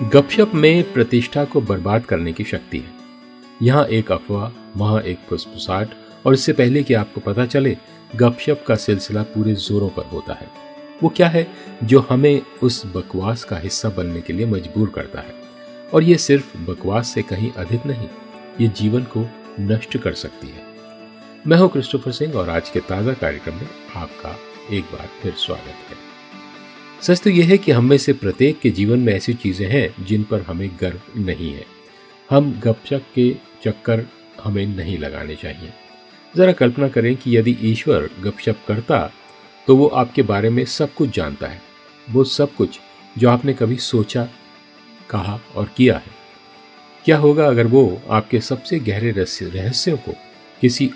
गपशप में प्रतिष्ठा को बर्बाद करने की शक्ति है। यहाँ एक अफवाह, वहां एक फुसफुसाहट, और इससे पहले कि आपको पता चले गपशप का सिलसिला पूरे जोरों पर होता है। वो क्या है जो हमें उस बकवास का हिस्सा बनने के लिए मजबूर करता है? और ये सिर्फ बकवास से कहीं अधिक नहीं, ये जीवन को नष्ट कर सकती है। मैं हूं क्रिस्टोफर सिंह और आज के ताजा कार्यक्रम में आपका एक बार फिर स्वागत है। सच तो यह है कि हम में से प्रत्येक के जीवन में ऐसी चीजें हैं जिन पर हमें गर्व नहीं है। हम गपशप के चक्कर हमें नहीं लगाने चाहिए। जरा कल्पना करें कि यदि ईश्वर गपशप करता तो वो आपके बारे में सब कुछ जानता है, वो सब कुछ जो आपने कभी सोचा, कहा और किया है। क्या होगा अगर वो आपके सबसे गहरे रहस्यों को किसी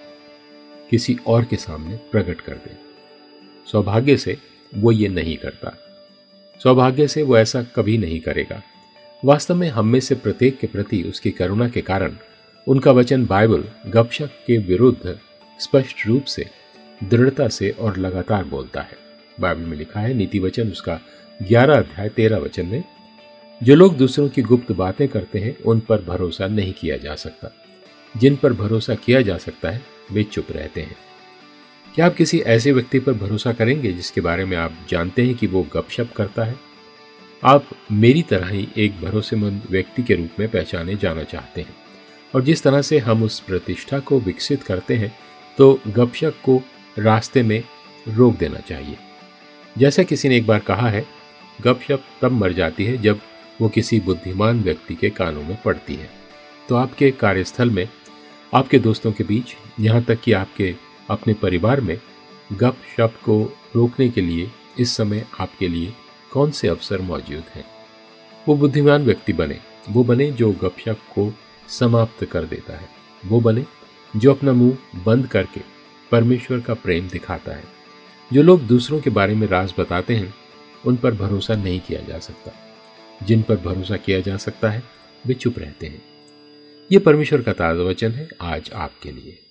और के सामने प्रकट कर दे? सौभाग्य से वो ये नहीं करता। सौभाग्य से वो ऐसा कभी नहीं करेगा। वास्तव में हम में से प्रत्येक के प्रति उसकी करुणा के कारण उनका वचन बाइबल गपशप के विरुद्ध स्पष्ट रूप से, दृढ़ता से और लगातार बोलता है। बाइबल में लिखा है, नीति वचन उसका 11 अध्याय 13 वचन में, जो लोग दूसरों की गुप्त बातें करते हैं उन पर भरोसा नहीं किया जा सकता। जिन पर भरोसा किया जा सकता है वे चुप रहते हैं। क्या आप किसी ऐसे व्यक्ति पर भरोसा करेंगे जिसके बारे में आप जानते हैं कि वो गपशप करता है? आप मेरी तरह ही एक भरोसेमंद व्यक्ति के रूप में पहचाने जाना चाहते हैं, और जिस तरह से हम उस प्रतिष्ठा को विकसित करते हैं तो गपशप को रास्ते में रोक देना चाहिए। जैसा किसी ने एक बार कहा है, गपशप तब मर जाती है जब वो किसी बुद्धिमान व्यक्ति के कानों में पड़ती है। तो आपके कार्यस्थल में, आपके दोस्तों के बीच, यहाँ तक कि आपके अपने परिवार में गपशप को रोकने के लिए इस समय आपके लिए कौन से अवसर मौजूद हैं? वो बुद्धिमान व्यक्ति बने, वो बने जो गपशप को समाप्त कर देता है। वो बने जो अपना मुंह बंद करके परमेश्वर का प्रेम दिखाता है। जो लोग दूसरों के बारे में राज बताते हैं उन पर भरोसा नहीं किया जा सकता। जिन पर भरोसा किया जा सकता है वे चुप रहते हैं। ये परमेश्वर का ताजा वचन है आज आपके लिए।